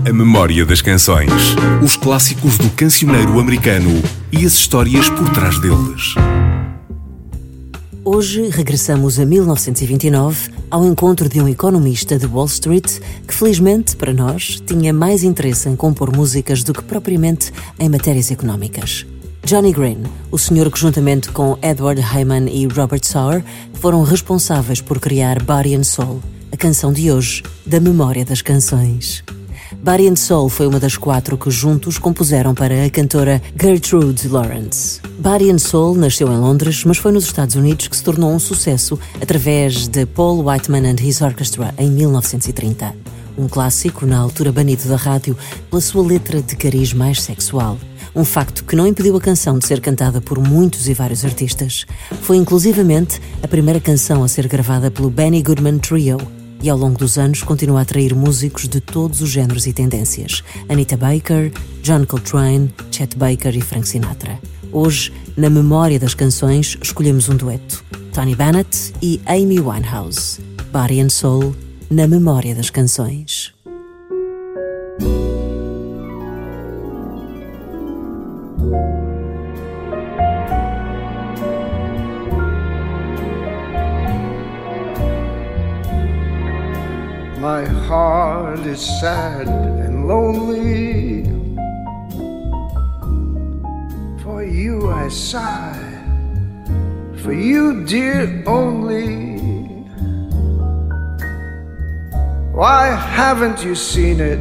A memória das canções. Os clássicos do cancioneiro americano e as histórias por trás deles. Hoje regressamos a 1929, ao encontro de um economista de Wall Street que, felizmente para nós, tinha mais interesse em compor músicas do que propriamente em matérias económicas. Johnny Green, o senhor que, juntamente com Edward Heyman e Robert Sauer, foram responsáveis por criar Body and Soul, a canção de hoje da memória das canções. Body and Soul foi uma das 4 que juntos compuseram para a cantora Gertrude Lawrence. Body and Soul nasceu em Londres, mas foi nos Estados Unidos que se tornou um sucesso através de Paul Whiteman and His Orchestra em 1930. Um clássico, na altura banido da rádio, pela sua letra de cariz mais sexual. Um facto que não impediu a canção de ser cantada por muitos e vários artistas. Foi inclusivamente a primeira canção a ser gravada pelo Benny Goodman Trio, e ao longo dos anos continua a atrair músicos de todos os géneros e tendências. Anita Baker, John Coltrane, Chet Baker e Frank Sinatra. Hoje, na memória das canções, escolhemos um dueto. Tony Bennett e Amy Winehouse. Body and Soul, na memória das canções. My heart is sad and lonely. For you I sigh, for you, dear, only. Why haven't you seen it?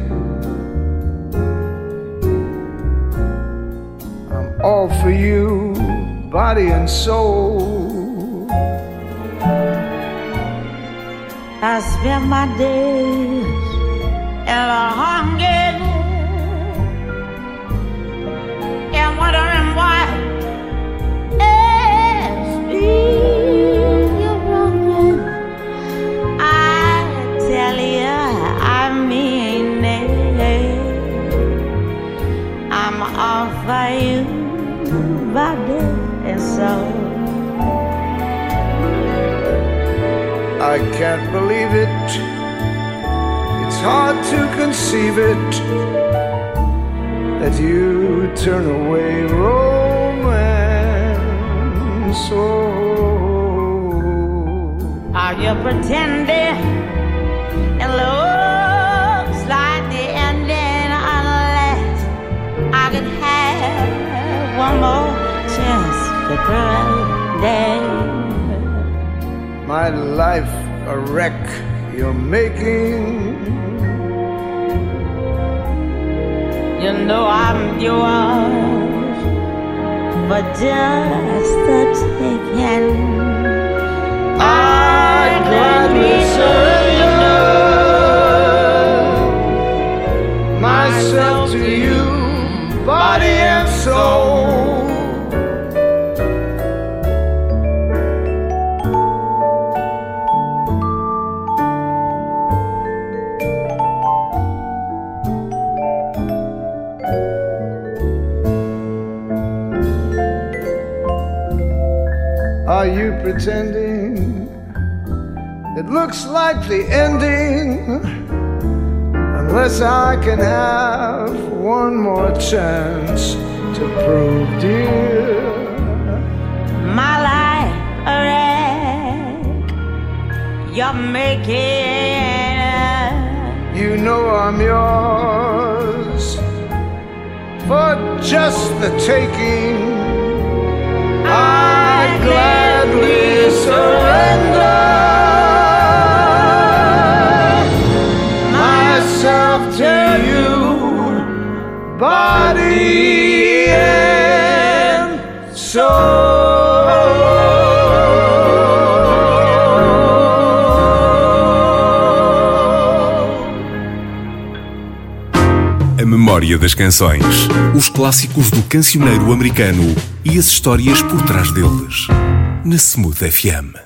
I'm all for you, body and soul. I spend my days in a hunger and wondering why it's me you're wronging. I tell you, I mean it. I'm all for you, body and soul. I can't believe it. It's hard to conceive it that you turn away romance. Oh. Are you pretending? It looks like the ending unless I could have one more chance to pretend. My life a wreck you're making. You know I'm yours, but just the taking. I gladly surrender myself to you, body and soul. Are you pretending? It looks like the ending, unless I can have one more chance to prove, dear, my life a wreck you're making. You know I'm yours for just the taking. I gladly surrender myself to you, body and soul. A memória das canções. Os clássicos do cancioneiro americano e as histórias por trás deles. Na Smooth FM.